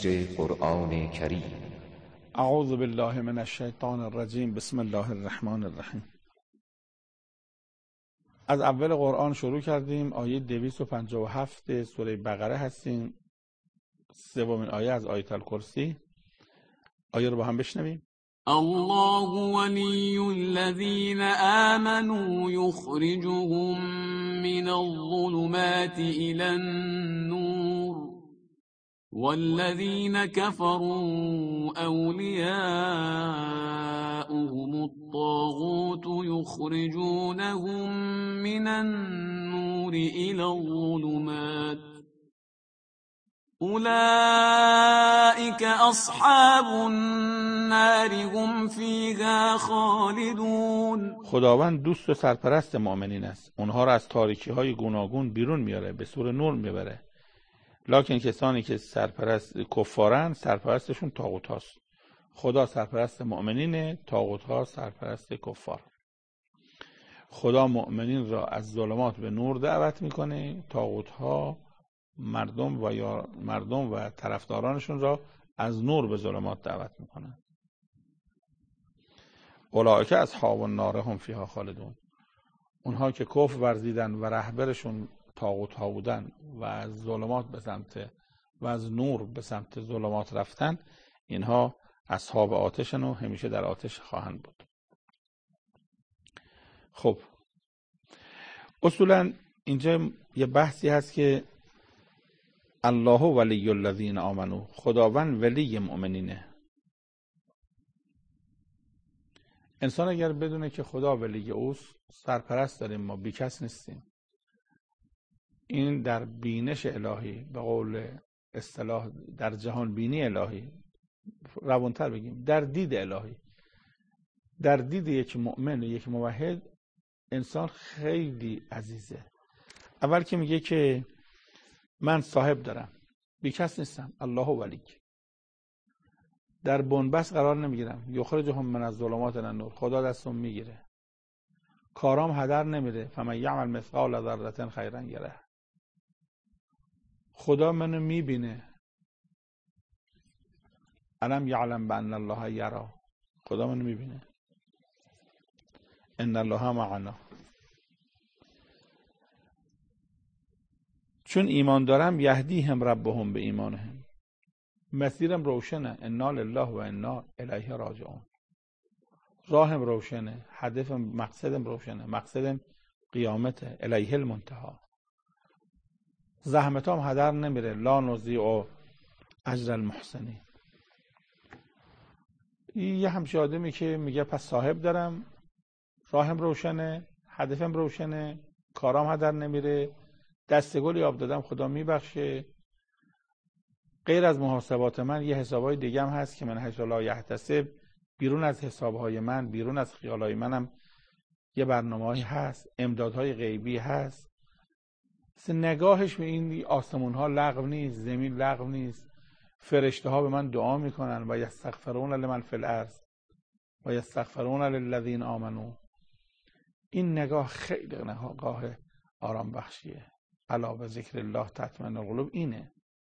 تفسیر قرآن کریم. اعوذ بالله من الشیطان الرجیم. بسم الله الرحمن الرحیم. از اول قرآن شروع کردیم. آیه 257 سوره بقره هستیم. سومین آیه از آیه الکرسی. آیه رو با هم بشنویم. الله ولي الذين آمنوا يخرجهم من الظلمات إلى النور والذين كفروا أولياؤهم الطاغوت يخرجونهم من النور إلى الظلمات أولئك أصحاب النار هم فيها خالدون. خداوند دوست و سرپرست مؤمنین است. اونها را از تاریکی های گوناگون بیرون میاره، به سور نور میبره. لکن کسانی که کفارن، سرپرستشون طاغوت هاست. خدا سرپرست مؤمنینه، طاغوت ها سرپرست کفار. خدا مؤمنین را از ظلمات به نور دعوت میکنه، طاغوت ها مردم و طرفدارانشون را از نور به ظلمات دعوت میکنن. اولئک اصحاب النار هم فیها خالدون. اونها که کفر ورزیدن و رهبرشون طاغوت ها بودن و از ظلمات به سمت و از نور به سمت ظلمات رفتن، اینها اصحاب آتشن و همیشه در آتش خواهند بود. خب اصولا اینجا یه بحثی هست که الله ولی الذین آمنو، خداوند ولی مؤمنینه. انسان اگر بدونه که خدا ولی اوست، سرپرست داریم، ما بیکس نیستیم. این در بینش الهی، به قول اصطلاح در جهان بینی الهی، روانتر بگیم در دید الهی، در دید یک مؤمن، یک موحد، انسان خیلی عزیزه. اول که میگه که من صاحب دارم، بیکس نیستم، الله ولی. در بنبست قرار نمیگیرم، یخرجهم من الظلمات الی النور، خدا دستم میگیره، کارام هدر نمیره. فمن یعمل مثقال ذره خیرا یره. خدا منو میبینه. الم یعلم بان الله یری. خدا منو میبینه. ان الله معنا. چون ایمان دارم یهدیهم ربهم به ایمانهم، مسیرم روشنه. انا لله و انا الیه راجعون. راهم روشنه، هدفم، مقصدم روشنه، مقصدم قیامته، الیه المنتهی. زحمتام هدر نمیره. لا نضیع اجر المحسنین. یه همچه آدمی که میگه پس صاحب دارم، راهم روشنه، هدفم روشنه، کارام هدر نمیره، دستگلی آب دادم خدا میبخشه. غیر از محاسبات من یه حسابای دیگه هم هست که من حیث لا یحتسب، بیرون از حسابهای من، بیرون از خیالهای منم یه برنامه‌ای هست، امدادهای غیبی هست. نگاهش به این آسمون ها لغو نیست، زمین لغو نیست. فرشته ها به من دعا میکنن و یستغفرون لمن فی الارض و یستغفرون للذین آمنو. این نگاه خیلی نگاه آرام بخشیه. الا بذکر الله تطمئن القلوب. اینه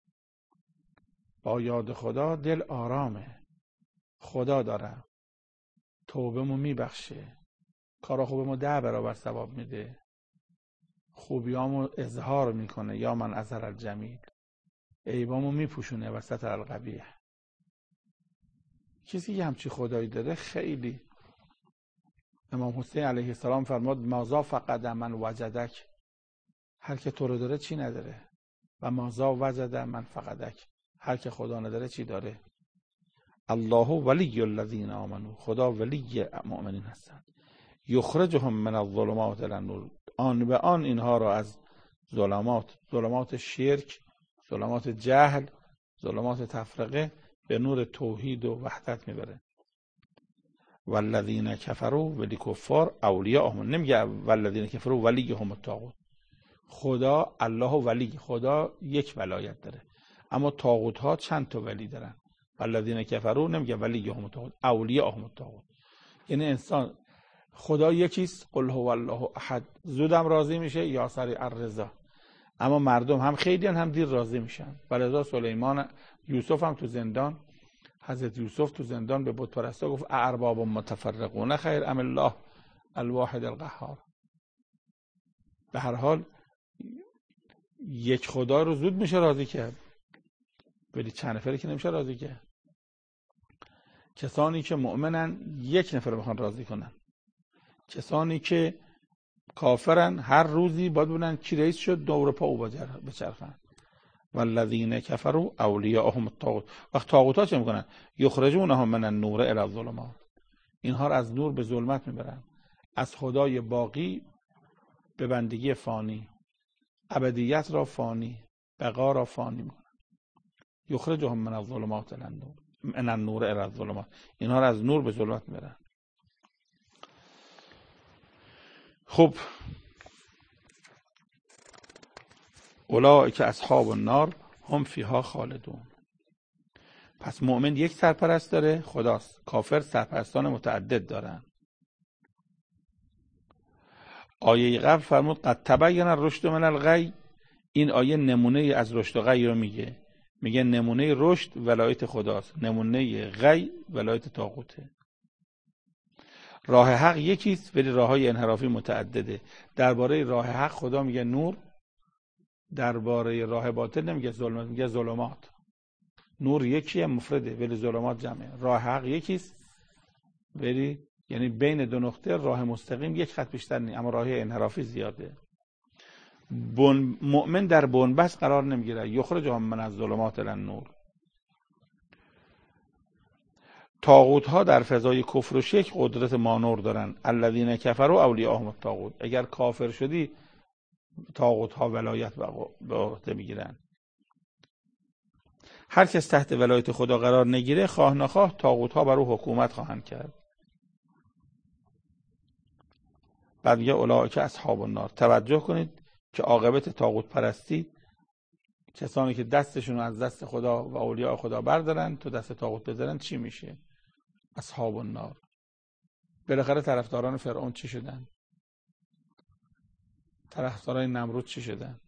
با یاد خدا دل آرامه. خدا داره توبه‌مو میبخشه، کارا خوبمو 10 برابر ثواب میده، خوبیامو اظهار میکنه. یا من اظهر الجمیل، عیبامو میپوشونه و ستر القبیح. کسی که همچی خدایی داره خیلی. امام حسین علیه السلام فرمود مازا فقد من وجدک. هر که تو رو داره چی نداره؟ و مازا وجد من فقدک. هر که خدا نداره چی داره؟ الله ولی الذین آمنو. خدا ولی مؤمنین هستند. یخرجهم من الظلمات الی النور. آن به آن اینها را از ظلمات شرک، ظلمات جهل، ظلمات تفرقه به نور توحید و وحدت میبره. والذین کفروا ولی کفار اولیاءهم. نمیگه والذین کفروا ولیهم الطاغوت. خدا الله ولی، خدا یک ولایت داره، اما طاغوت ها چند تا ولی دارن. والذین کفروا نمیگه ولیهم الطاغوت، اولیاءهم الطاغوت. یعنی انسان خدا یکیست، قل هو الله احد، زودم راضی میشه یا سریع الرضا. اما مردم هم خیلی هم دیر راضی میشن. ولذا سلیمان یوسف هم تو زندان، حضرت یوسف تو زندان به بت پرستا گفت ارباب متفرقون خیر ام الله الواحد القهار. به هر حال یک خدا رو زود میشه راضی کرد، ولی چند نفره که نمیشه راضی کرد. کسانی که مؤمنن یک نفر بخوان راضی کنن، کسانی که کافرن هر روزی باید ببینن کی رئیس شد دور پا او بچرخن. والذین کفروا اولیاءهم الطاغوت. وقت طاغوت‌ها چه میکنن؟ یخرجونهم من النور الی الظلمات. اینها رو از نور به ظلمت میبرن، از خدای باقی به بندگی فانی، ابدیت را فانی، بقا را فانی میکنن. یخرجهم من الظلمات الی النور، من النور الی الظلمات. اینها رو از نور به ظلمت میبرن. خب اولئک اصحاب النار هم فیها خالدون. پس مؤمن یک سرپرست داره، خداست. کافر سرپرستان متعدد دارن. آیه قبل فرمود قد تبین الرشد من الغی. این آیه نمونه از رشد و غی رو میگه نمونه رشد ولایت خداست، نمونه غی ولایت طاغوته. راه حق یکیست ولی راههای انحرافی متعدده. درباره راه حق خدا میگه نور، درباره راه باطل نمیگه ظلمات، میگه ظلمات. نور یکیه مفرده ولی ظلمات جمعه. راه حق یکیست ولی یعنی بین دو نقطه راه مستقیم یک خط بیشتر نیست، اما راه انحرافی زیاده. مؤمن در بنبست قرار نمیگیره. یخرجهم من الظلمات الی النور. طاغوت ها در فضای کفر و شرک قدرت مانور دارن. الذین کفروا اولیاءهم الطاغوت. اگر کافر شدی طاغوت ها ولایت به عهده میگیرن. هر کس تحت ولایت خدا قرار نگیره خواه نخواه طاغوت ها بر او حکومت خواهند کرد. بعد میگه اولئک اصحاب النار. توجه کنید که عاقبت طاغوت پرستی، کسانی که دستشون از دست خدا و اولیاء خدا بردارن تو دست طاغوت بذارن، چی میشه؟ اصحاب النار. بالاخره طرفداران فرعون چی شدن؟ طرفداران نمرود چی شدن؟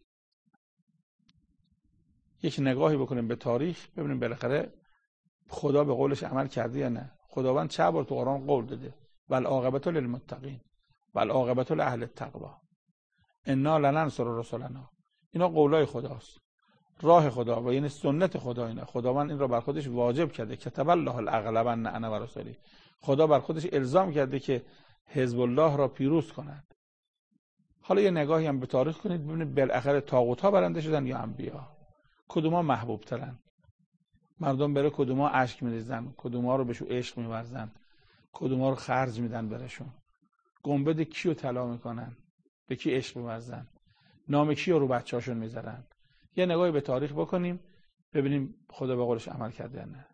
یک نگاهی بکنیم به تاریخ ببینیم بالاخره خدا به قولش عمل کرده یا نه. خداوند چند بار تو قرآن قول داده والعاقبة للمتقین والعاقبة لأهل التقوی انا لننصر رسلنا. اینا قولای خداست، راه خدا و یعنی سنت خدا. اینا خداوند این را بر خودش واجب کرده. کتب الله الاغلبن انا و رسولی. خدا بر خودش الزام کرده که حزب الله را پیروز کند. حالا یه نگاهی هم به تاریخ کنید ببینید بالاخره طاغوت ها برنده شدن یا انبیا؟ کدوما محبوب ترن؟ مردم بره کدوما اشک میریزن، کدوما رو بهشون عشق میورزن، کدوما رو خرج میدن برشون. گنبد کیو طلا میکنن، به کی عشق میورزن، نام کیو رو بچه‌هاشون میذارن. یه نگاهی به تاریخ بکنیم ببینیم خدا به قولش عمل کرده یا نه.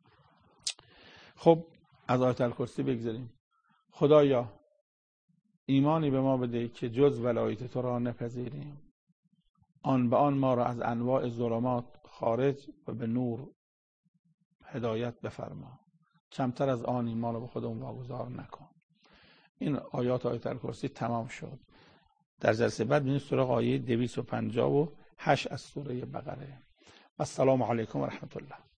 خب از آیت الکرسی بگذاریم. خدایا ایمانی به ما بده که جز ولایت تو را نپذیریم، آن به آن ما را از انواع ظلمات خارج و به نور هدایت بفرما. کمتر از آن ما را به خودمون واگذار نکن. این آیات الکرسی تمام شد. در جلسه بعد میریم سراغ آیه 258 از سوره بقره. السلام علیکم و رحمت الله.